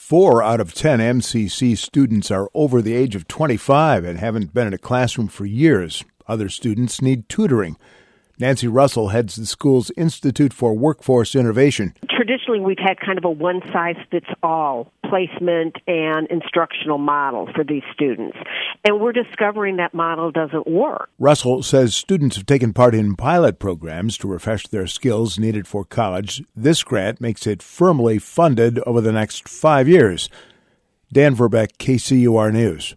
4 out of 10 MCC students are over the age of 25 and haven't been in a classroom for years. Other students need tutoring. Nancy Russell heads the school's Institute for Workforce Innovation. Traditionally, we've had kind of a one-size-fits-all placement and instructional model for these students, and we're discovering that model doesn't work. Russell says students have taken part in pilot programs to refresh their skills needed for college. This grant makes it firmly funded over the next 5 years. Dan Verbeck, KCUR News.